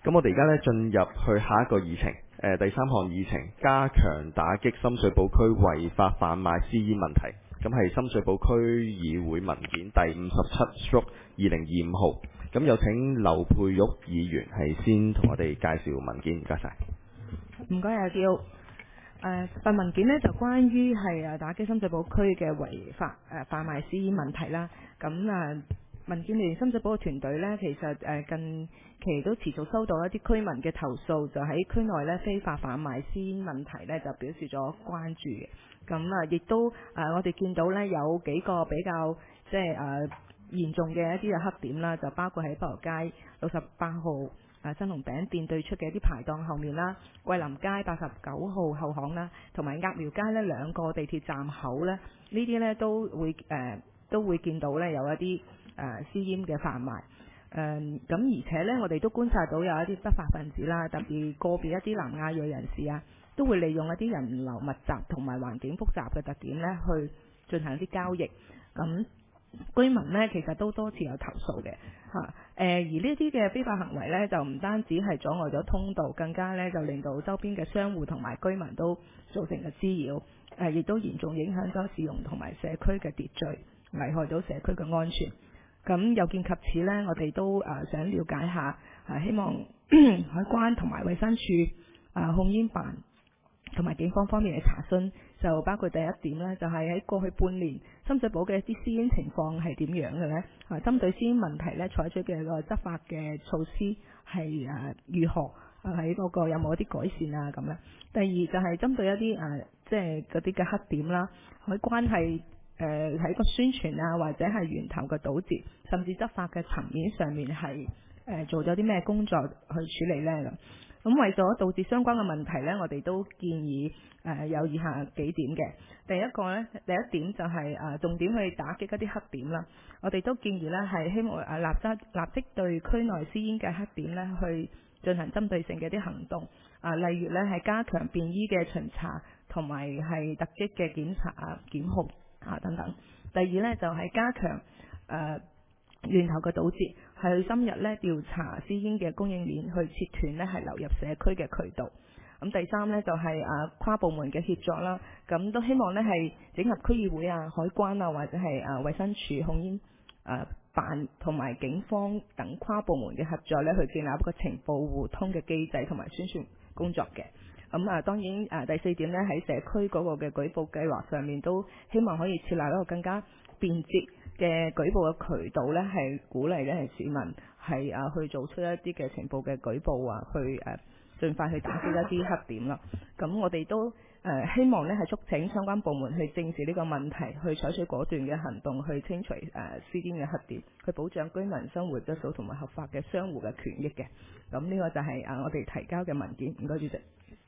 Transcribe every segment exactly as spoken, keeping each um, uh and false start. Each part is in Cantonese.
咁我哋而家咧進入去下一個議程，誒、呃、第三項議程，加強打擊深水埗區違法販賣私煙問題。咁係深水埗區議會文件第五十七 stroke 二零二五號。咁有請劉佩玉議員係先同我哋介紹文件，唔該晒。 唔該阿嬌。誒份文件呢就關於係誒打擊深水埗區嘅違法誒販賣私煙問題啦。咁誒民建聯深水埗嘅團隊呢，其實誒近期都持續收到一啲居民嘅投訴，就喺區內呢非法販賣私煙問題呢，就表示咗關注嘅。咁啊，亦都誒我哋見到呢有幾個比較即係誒嚴重嘅一啲嘅黑點啦，就包括喺北河街六十八號誒新鴻餅店對出嘅一啲排檔後面啦，桂林街八十九號後巷啦，同埋鴨寮街呢兩個地鐵站口呢，呢啲呢都會誒、呃、都會見到呢有一啲誒、呃、私煙嘅販賣。誒咁、呃、而且呢，我哋都觀察到有一啲不法分子啦，特別個別一啲南亞裔人士啊，都會利用一啲人流密集同埋環境複雜嘅特點呢去進行一啲交易。咁居民呢，其實都多次有投訴嘅嚇。誒、啊、而呢啲嘅非法行為呢，就唔單止係阻礙咗通道，更加呢就令到周邊嘅商戶同埋居民都造成嘅滋擾。誒、啊、亦都嚴重影響咗市容同埋社區嘅秩序，危害到社區嘅安全。咁有見及此呢，我哋都誒、啊、想了解下，啊、希望海關同埋衛生署、啊、控煙辦同埋警方方面嘅查詢，就包括第一點呢，就係、是、喺過去半年深水埗嘅一啲私煙情況係點樣嘅呢？啊，針對私煙問題呢，採取嘅個執法嘅措施係誒、啊、如何？啊喺嗰個有冇一啲改善啊咁咧？第二就係針對一啲誒、啊、即係嗰啲嘅黑點啦，海關係誒喺個宣傳啊，或者係源頭嘅堵截，甚至執法嘅層面上面係誒、呃、做咗啲咩工作去處理呢？咁。咁為咗導致相關嘅問題呢，我哋都建議誒、呃、有以下幾點嘅。第一個呢，第一點就係、是、誒、呃、重點去打擊一啲黑點啦。我哋都建議呢係希望誒立即立即對區內私煙嘅黑點呢去進行針對性嘅啲行動。啊、呃，例如呢係加強便衣嘅巡查，同埋係突擊嘅檢查啊、檢控啊等等。第二呢，就係、是、加強誒。呃源頭嘅堵截，係去深入咧調查私煙嘅供應鏈，去切斷咧係流入社區嘅渠道。咁第三呢，就係、是、啊跨部門嘅協作啦，咁都希望呢係整合區議會啊、海關啊或者係啊衛生署控煙啊辦同埋警方等跨部門嘅合作呢，去建立一個情報互通嘅機制同埋宣傳工作嘅。咁啊當然啊第四點呢，喺社區嗰個嘅舉報計劃上面，都希望可以設立一個更加便捷嘅舉報嘅渠道呢，係鼓勵呢係市民係啊去做出一啲嘅情報嘅舉報啊，去誒盡快去打擊一啲黑點啦。咁我哋都誒、呃、希望呢係促請相關部門去正視呢個問題，去採取果斷嘅行動，去清除誒私煙嘅黑點，去保障居民生活質素同埋合法嘅商戶嘅權益嘅。咁呢個就係啊我哋提交嘅文件。唔該，主席。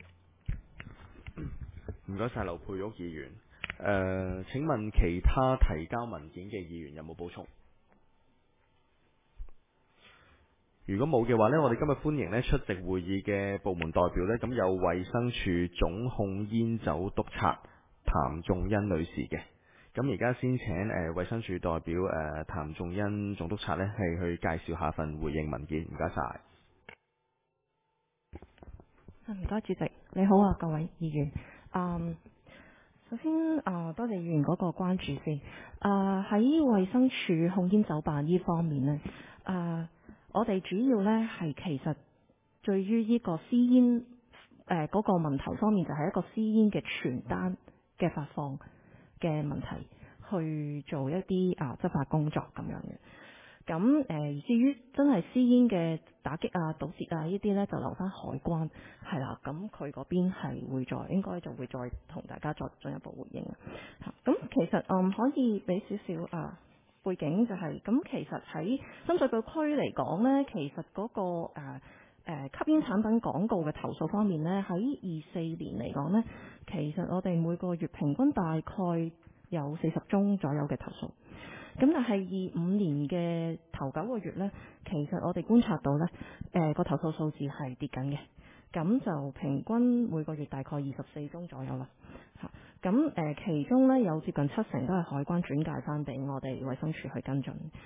唔該晒劉佩玉議員。誒、呃，請問其他提交文件嘅議員有冇補充？如果冇嘅話呢，我哋今日歡迎呢出席會議嘅部門代表呢，咁有衛生署總控煙酒督察譚仲恩女士嘅。咁而家先請誒、呃、衛生署代表誒、呃、譚仲恩總督察呢係去介紹下份回應文件。唔該晒。 唔該，主席，你好啊，各位議員。嗯，首先啊、呃，多謝議員嗰個關注先。啊、呃，喺衛生署控煙酒辦呢方面呢，啊、呃，我哋主要呢係其實對於呢個私煙誒嗰個問題方面，就係一個私煙嘅傳單嘅發放嘅問題，去做一啲啊、呃、執法工作咁樣嘅。咁誒、呃，至於真係私煙嘅打擊啊、堵截啊呢啲呢，就留翻海關係啦。咁佢嗰邊係會再應該就會再同大家再進一步回應啊。咁其實嗯可以俾少少啊背景就係、是、咁，其實喺深水埗區嚟講呢，其實嗰、那個誒誒、呃呃、吸煙產品廣告嘅投訴方面呢，喺二四年嚟講呢，其實我哋每個月平均大概有四十宗左右嘅投訴。咁但係二五年嘅頭九個月呢，其實我哋觀察到呢誒、呃、個投訴數字係跌緊嘅，咁就平均每個月大概二十四宗左右啦。嚇，咁誒其中呢，有接近七成都係海關轉介翻俾我哋衛生署去跟進。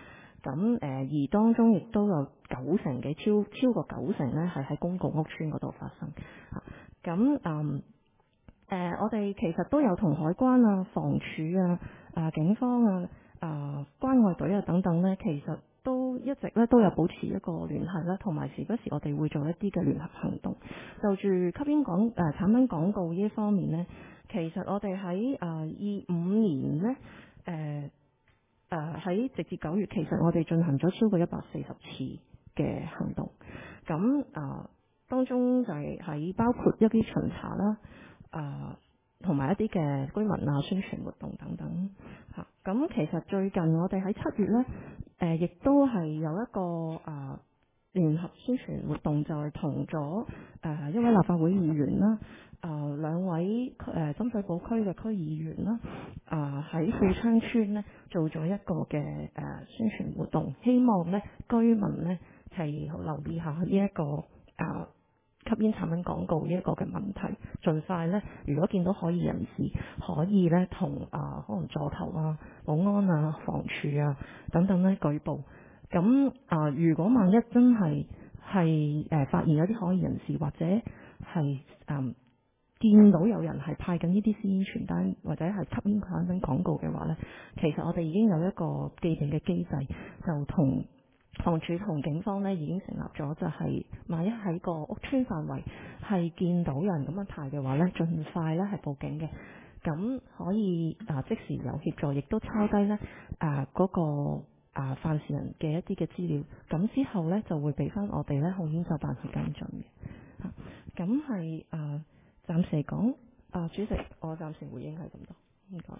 咁誒、呃、而當中亦都有九成嘅超超過九成咧係喺公共屋邨嗰度發生。咁嗯誒，我哋其實都有同海關啊、房署啊、啊警方啊、啊關愛隊啊等等咧，其實都一直咧都有保持一個聯繫啦，同埋時不時我哋會做一啲嘅聯合行動。就住吸煙廣誒、呃、產品廣告呢一方面咧，其實我哋喺誒二五年咧誒誒喺直至九月，其實我哋進行咗超過一百四十次嘅行動。咁啊、呃、當中就係喺包括一啲巡查啦。啊，同埋、呃、一啲嘅居民啊宣傳活動等等嚇。咁、啊、其實最近我哋喺七月咧，誒、呃、亦都係有一個啊聯合宣傳活動，就係同咗誒一位立法會議員啦，啊、呃、兩位誒深水埗區嘅區議員啦，啊喺富昌村咧做咗一個嘅誒、呃、宣傳活動，希望咧居民咧係留意下呢、這、一個啊。呃吸煙產品廣告呢一個嘅問題，盡快咧，如果見到可疑人士，可以咧同啊可能座頭啊、保安啊、房署啊等等咧舉報。咁啊、呃，如果萬一真係係誒發現有啲可疑人士，或者係誒、呃、見到有人係派緊呢啲私煙傳單或者係吸煙產品廣告嘅話咧，其實我哋已經有一個既定嘅機制，就同房署同警方咧已經成立咗，就係萬一喺個屋邨範圍係見到人咁樣排嘅話咧，盡快咧係報警嘅，咁可以啊即時有協助，亦都抄低咧啊嗰個啊犯事人嘅一啲嘅資料，咁之後咧就會俾翻我哋咧控煙酒辦去跟進嘅。啊，咁係啊暫時嚟講，啊主席，我暫時回應係咁多，唔該。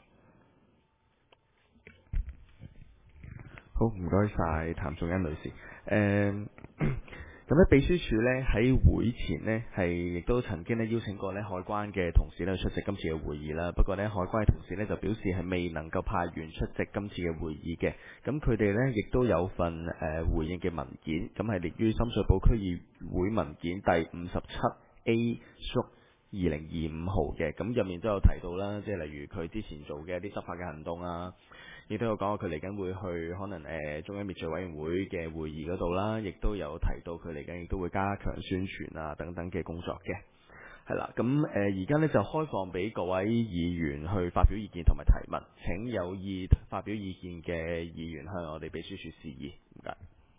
好，唔該晒譚頌欣女士。誒、嗯，咁咧秘書處咧喺會前呢，係亦都曾經咧邀請過咧海關嘅同事咧出席今次嘅會議啦。不過咧海關嘅同事咧就表示係未能夠派員出席今次嘅會議嘅。咁佢哋咧亦都有份誒、呃、回應嘅文件，咁係列於深水埗區議會文件第五十七 A 屬二零二五號嘅。咁入面都有提到啦，即係例如佢之前做嘅一啲執法嘅行動啊。亦都有講過佢嚟緊會去可能誒、呃、中央滅罪委員會嘅會議嗰度啦，亦都有提到佢嚟緊亦都會加強宣傳啊等等嘅工作嘅，係啦。咁誒而家呢就開放俾各位議員去發表意見同埋提問，請有意發表意見嘅議員向我哋秘書處示意，唔該。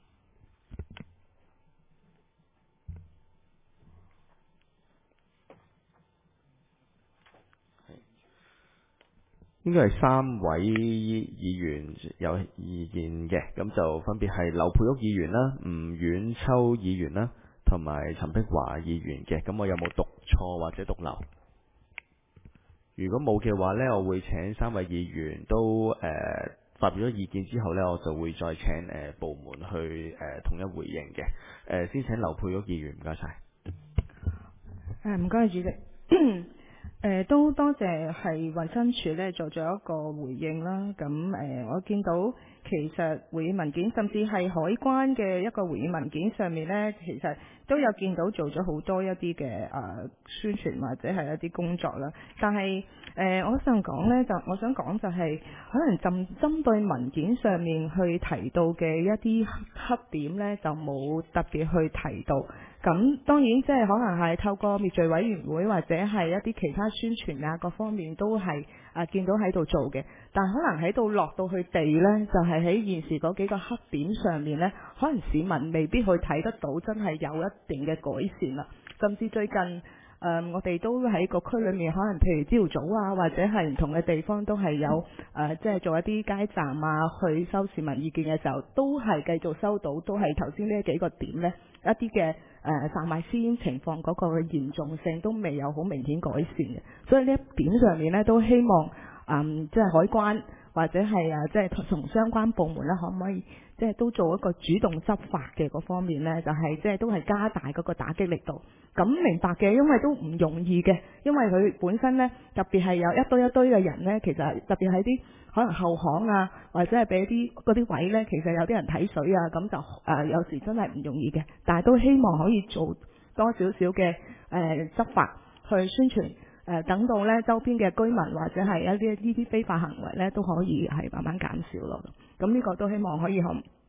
應該係三位議員有意見嘅，咁就分別係劉佩屋議員啦、吳婉秋議員啦，同埋陳碧華議員嘅。咁我有冇讀錯或者讀漏？如果冇嘅話呢，我會請三位議員都誒、呃、發表咗意見之後呢，我就會再請誒、呃、部門去誒、呃、統一回應嘅。誒、呃，先請劉佩屋議員，唔該晒。 誒唔該，主席。誒、呃、都多謝係衛生署咧做咗一個回應啦。咁誒、呃，我見到其實回應文件，甚至係海關嘅一個回應文件上面咧，其實都有見到做咗好多一啲嘅誒宣傳或者係一啲工作啦。但係誒、呃，我想講咧，就我想講就係、是、可能針針對文件上面去提到嘅一啲黑點咧，就冇特別去提到。咁當然即係可能係透過滅罪委員會或者係一啲其他宣傳啊各方面都係啊見到喺度做嘅，但可能喺度落到去地呢，就係、是、喺現時嗰幾個黑點上面呢，可能市民未必去睇得到，真係有一定嘅改善啦。甚至最近誒、呃、我哋都喺個區裏面，可能譬如朝早啊，或者係唔同嘅地方都係有誒、呃、即係做一啲街站啊，去收市民意見嘅時候，都係繼續收到，都係頭先呢幾個點呢，一啲嘅。誒販賣私煙情況嗰個嘅嚴重性都未有好明顯改善嘅，所以呢一點上面呢，都希望嗯即係海關或者係啊即係同相關部門咧，可唔可以即係都做一個主動執法嘅嗰方面呢？就係即係都係加大嗰個打擊力度。咁明白嘅，因為都唔容易嘅，因為佢本身呢，特別係有一堆一堆嘅人呢，其實特別係啲可能後巷啊，或者係俾啲嗰啲位呢，其實有啲人睇水啊，咁就誒、呃、有時真係唔容易嘅。但係都希望可以做多少少嘅誒執法去宣傳，誒、呃、等到呢周邊嘅居民或者係一啲呢啲非法行為呢，都可以係慢慢減少咯。咁呢個都希望可以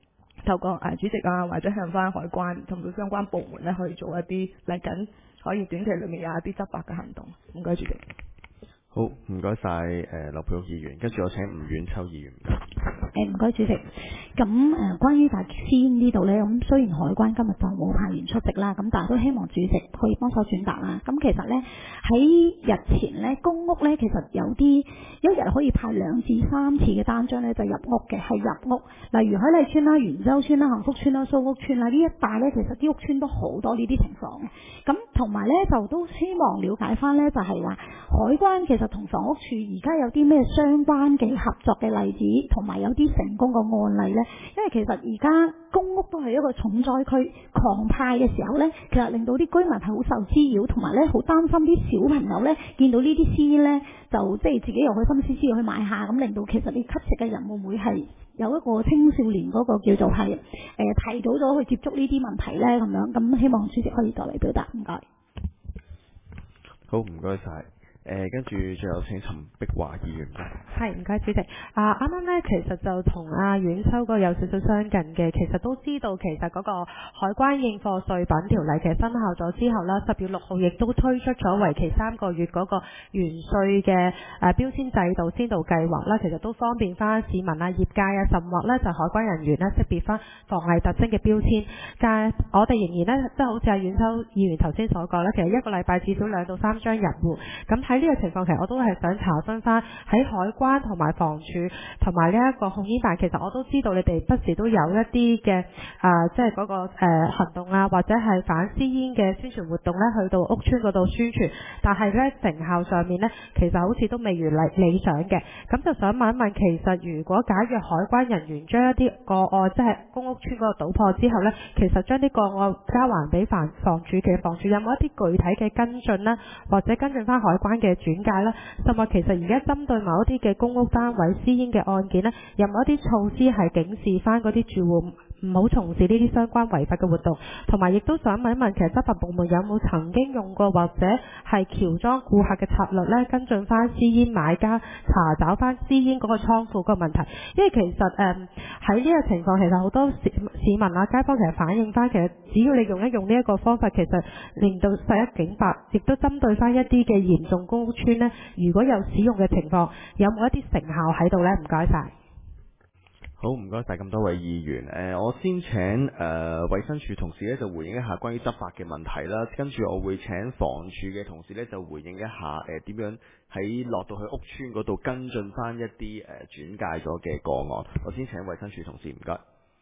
透過誒、呃、主席啊，或者向翻海關同到相關部門咧，去做一啲嚟緊可以短期裏面有一啲執法嘅行動。唔該，主席。 好，唔該晒誒劉佩玉議員，跟住我請吳婉秋議員。唔該。 誒唔該主席，咁誒、呃、關於大私煙呢度呢，咁雖然海關今日就冇派員出席啦，咁但係都希望主席可以幫手轉達啦。咁其實呢，喺日前呢，公屋呢，其實有啲一日可以派兩至三次嘅單張呢，就入屋嘅，係入屋。例如海麗邨啦、元洲邨啦、幸福邨啦、蘇屋邨啦呢一帶呢，其實啲屋邨都好多呢啲情況嘅。咁同埋呢，就都希望了解翻呢，就係話海關其實同房屋處而家有啲咩相關嘅合作嘅例子，同埋有啲成功嘅案例呢？因為其實而家公屋都係一個重災區，狂派嘅時候呢，其實令到啲居民係好受滋擾，同埋呢好擔心啲小朋友呢見到呢啲私煙呢，就即係自己又去心思思去買下，咁令到其實你吸食嘅人會唔會係有一個青少年嗰個叫做係誒、呃、提早咗去接觸呢啲問題呢？咁樣，咁希望主席可以代為表達，唔該。 好，唔該晒。誒，跟住最後請陳碧華議員。 係，唔該主席。啊，啱啱咧其實就同阿阮秋嗰個有少少相近嘅，其實都知道其實嗰個海關應課稅品條例其實生效咗之後啦，十月六號亦都推出咗為期三個月嗰個完稅嘅誒標籤制度先導計劃啦，其實都方便翻市民啊、業界啊，甚或咧就海關人員咧識別翻防偽特徵嘅標籤。但係我哋仍然咧，即係好似阿阮秋議員頭先所講咧，其實一個禮拜至少兩到三張入戶。咁喺呢個情況，其實我都係想查詢翻喺海關同埋房署同埋呢一個控煙辦，其實我都知道你哋不時都有一啲嘅啊，即係嗰個誒、呃、行動啊，或者係反私煙嘅宣傳活動咧，去到屋邨嗰度宣傳，但係咧成效上面咧，其實好似都未如理理想嘅。咁就想問一問，其實如果假若海關人員將一啲個案，即係公屋邨嗰個搗破之後咧，其實將啲個案交還俾房房署嘅房署，有冇一啲具體嘅跟進咧，或者跟進翻海關嘅轉介咧？甚至其實而家針對某一啲嘅公屋單位私煙嘅案件咧，有冇一啲措施係警示翻嗰啲住戶唔好從事呢啲相關違法嘅活動？同埋亦都想問一問，其實執法部門有冇曾經用過或者係喬裝顧客嘅策略咧，跟進翻私煙買家，查找翻私煙嗰個倉庫嗰個問題？因為其實誒喺呢個情況，其實好多市市民啊、街坊其實反映翻，其實只要你用一用呢一個方法，其實令到十一警白，亦都針對翻一啲嘅嚴重公屋邨呢，如果有使用嘅情況，有冇一啲成效喺度呢？唔該晒。 好，唔該晒咁多位議員。誒、呃，我先請誒衛、呃、生署同事咧就回應一下關於執法嘅問題啦。跟住我會請房署嘅同事咧就回應一下誒點、呃、樣喺落到去屋邨嗰度跟進翻一啲誒、呃、轉介咗嘅個案。我先請衛生署同事，唔該。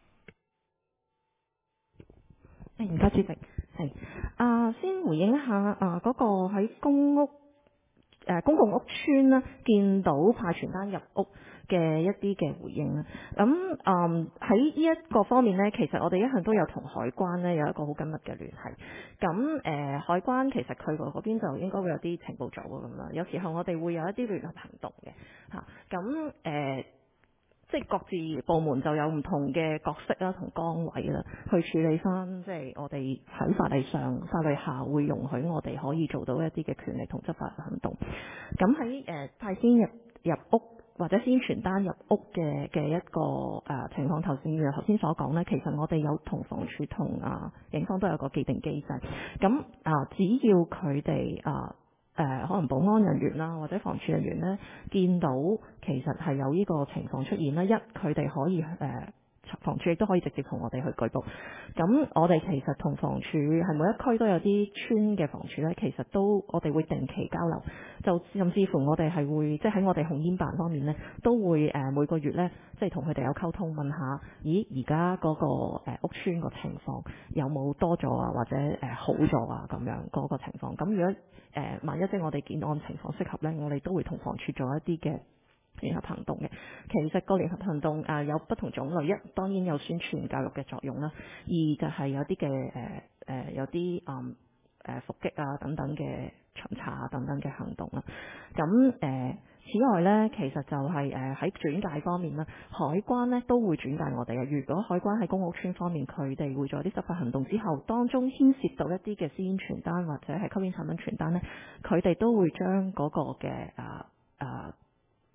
誒，唔該主席，係啊，先回應一下啊嗰、那個喺公屋誒、呃、公共屋邨啦，見到派傳單入屋嘅一啲嘅回應啦。咁嗯喺呢一個方面呢，其實我哋一向都有同海關呢有一個好緊密嘅聯繫。咁誒、呃、海關其實佢嗰邊就應該會有啲情報組咁啦。有時候我哋會有一啲聯合行動嘅嚇。咁、啊、誒。呃即係各自部門就有唔同嘅角色啦，同崗位啦，去處理翻即係我哋喺法例上、法律下會容許我哋可以做到一啲嘅權力同執法行動。咁喺誒派先入入屋或者先傳單入屋嘅嘅一個誒、呃、情況，頭先如頭先所講呢，其實我哋有同房署同啊警方都有個既定機制。咁啊、呃，只要佢哋啊。呃誒、呃、可能保安人員啦，或者房署人員咧，見到其實係有呢個情況出現啦，一佢哋可以誒、呃、房署亦都可以直接同我哋去舉報。咁我哋其實同房署係每一區都有啲村嘅房署咧，其實都我哋會定期交流，就甚至乎我哋係會即係喺我哋控煙辦方面咧，都會誒、呃、每個月咧，即係同佢哋有溝通，問下咦而家嗰個、呃、屋村個情況有冇多咗啊，或者誒、呃、好咗啊咁樣嗰、嗰個情況。咁如果誒、呃，萬一即係我哋見案情況適合咧，我哋都會同房署做一啲嘅聯合行動嘅。其實個聯合行動啊、呃、有不同種類，一當然有宣傳教育嘅作用啦，二就係有啲嘅誒誒有啲嗯誒伏擊啊等等嘅巡查啊等等嘅行動啦。咁誒、呃、此外咧，其實就係誒喺轉介方面啦，海關咧都會轉介我哋嘅。如果海關喺公屋邨方面，佢哋會做啲執法行動之後，當中牽涉到一啲嘅私煙傳單或者係吸煙產品傳單咧，佢哋都會將嗰個嘅啊啊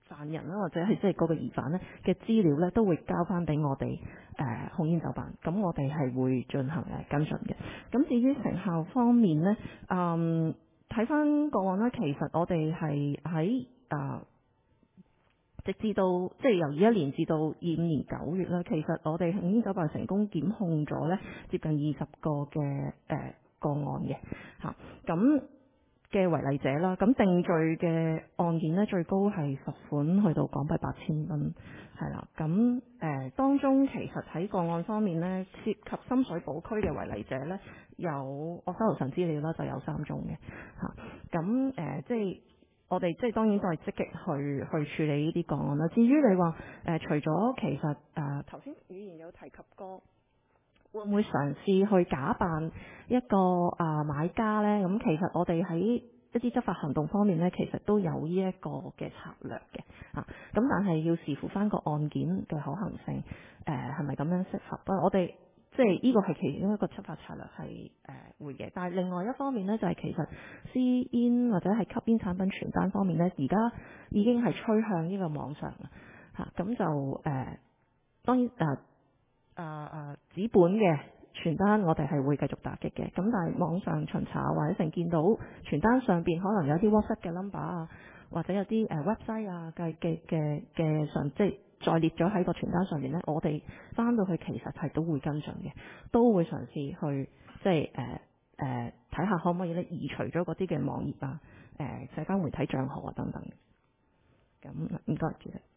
犯人啦，或者係即係嗰個疑犯咧嘅資料咧，都會交翻俾我哋誒、呃、控煙酒辦，咁我哋係會進行誒跟進嘅。咁至於成效方面咧，嗯，睇翻個案咧，其實我哋係喺啊，直至到即係由二一年至到二五年九月咧，其實我哋控煙酒辦成功檢控咗咧接近二十個嘅誒、呃、個案嘅嚇，咁、啊。嘅違例者啦，咁定罪嘅案件呢，最高係罰款去到港幣八千蚊，係啦。咁誒、呃、當中其實喺個案方面呢，涉及深水埗區嘅違例者呢，有我手頭上資料啦，就有三宗嘅嚇。咁、啊、誒、呃、即係我哋即係當然都係積極去去處理呢啲個案啦。至於你話誒、呃，除咗其實誒頭先語言有提及過。會唔會嘗試去假扮一個啊、呃、買家呢？咁其實我哋喺一啲執法行動方面呢，其實都有呢一個嘅策略嘅啊。咁但係要視乎翻個案件嘅可行性，誒係咪咁樣適合？不過我哋即係呢個係其中一個執法策略係誒、呃、會嘅。但係另外一方面呢，就係、是、其實私煙或者係吸煙產品傳單方面呢，而家已經係趨向呢個網上啦嚇。咁、啊、就誒、呃、當然誒。呃啊啊！紙本嘅傳單我哋係會繼續打擊嘅，咁但係網上巡查或者成見到傳單上邊可能有啲 WhatsApp 嘅 number 啊，或者有啲誒 website 啊嘅嘅嘅嘅上，即係再列咗喺個傳單上面咧，我哋翻到去其實係都會跟進嘅，都會嘗試去即係誒誒睇下可唔可以咧移除咗嗰啲嘅網頁啊、誒、呃、社交媒體帳號啊等等。咁唔該主席。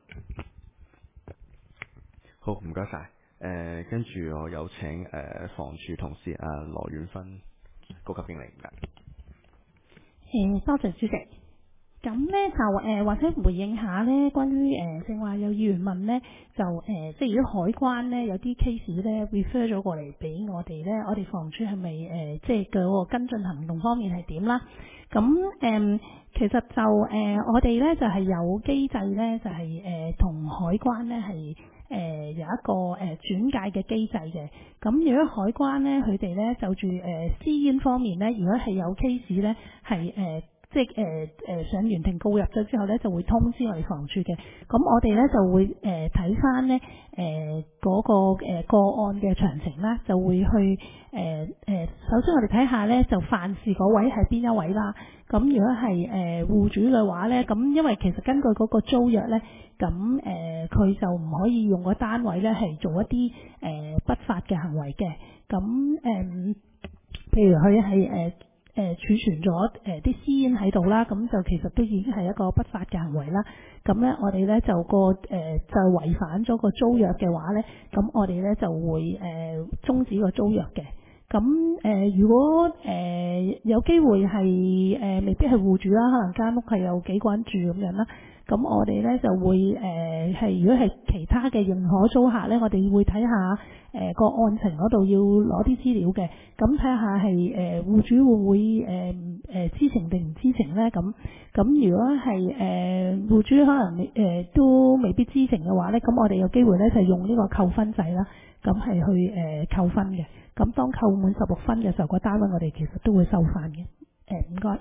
好，唔該晒。誒，跟住我有請誒、呃、房署同事阿羅婉芬高級經理。唔該。 誒，多謝主席。咁咧就誒、呃，或者回應下咧，關於誒正話有議員問咧，就誒、呃，即係如果海關咧有啲 case 咧 refer 咗過嚟俾我哋咧，我哋房署係咪誒，即係嗰個跟進行動方面係點啦？咁誒、呃，其實就誒、呃，我哋咧就係、是、有機制咧，就係誒同海關咧係。誒、呃、有一個誒、呃、轉介嘅機制嘅，咁如果海關咧佢哋咧就住誒、呃、私煙方面咧，如果係有 case 咧係誒即係誒誒上原庭告入咗之後咧，就會通知我哋房署嘅，咁我哋咧就會誒睇翻咧誒嗰個誒、呃、個案嘅詳情啦，就會去誒誒、呃、首先我哋睇下咧就犯事嗰位係邊一位啦。咁如果係誒、呃、戶主嘅話咧，咁因為其實根據嗰個租約咧，咁誒佢就唔可以用個單位咧係做一啲誒、呃、不法嘅行為嘅。咁誒、呃，譬如佢係誒誒儲存咗誒啲私煙喺度啦，咁就其實都已經係一個不法嘅行為啦。咁咧，我哋咧就個誒、呃、就違反咗個租約嘅話咧，咁我哋咧就會誒、呃、終止個租約嘅。咁誒、呃，如果誒、呃、有機會係誒、呃、未必係戶主啦，可能間屋係有幾個人住咁樣啦。咁我哋咧就會誒係、呃，如果係其他嘅認可租客咧，我哋會睇下誒個、呃、案情嗰度要攞啲資料嘅。咁睇下係誒戶主會唔會誒誒、呃、知情定唔知情咧？咁咁如果係誒、呃、戶主可能誒、呃、都未必知情嘅話咧，咁我哋有機會咧就用呢個扣分制啦。咁係去誒、呃、扣分嘅。咁當扣滿十六分嘅時候，個單位我哋其實都會收翻嘅。誒唔該。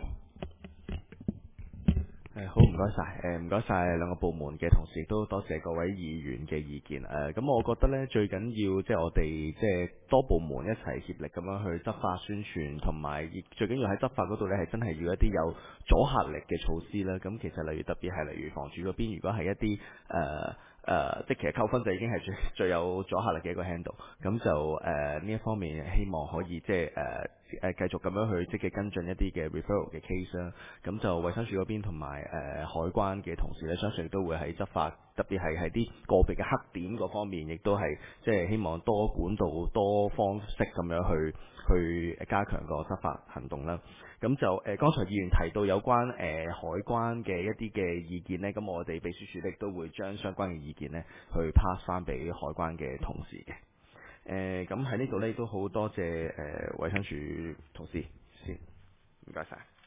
誒好，唔該晒，誒唔該晒兩個部門嘅同事，亦都多謝各位議員嘅意見。誒、呃、咁我覺得呢，最緊要即係我哋即係多部門一齊協力咁樣去執法宣傳，同埋最緊要喺執法嗰度呢，係真係要一啲有阻嚇力嘅措施啦。咁其實例如特別係例如房署嗰邊，如果係一啲誒。呃誒、呃，即係其實扣分就已經係最最有阻嚇力嘅一個 handle，咁就誒呢、呃、一方面希望可以即係誒誒繼續咁樣去積極跟進一啲嘅 referral 嘅 case 啦。咁就衛生署嗰邊同埋誒海關嘅同事咧，相信都會喺執法，特別係喺啲個別嘅黑點嗰方面，亦都係即係希望多管道、多方式咁樣去去加強個執法行動啦。咁就誒、呃，剛才議員提到有關誒、呃、海關嘅一啲嘅意見呢，咁我哋秘書處亦都會將相關嘅意見呢去 pass 翻俾海關嘅同事嘅。誒、呃，咁喺呢度呢，都好多謝誒衛生署同事先，唔該晒。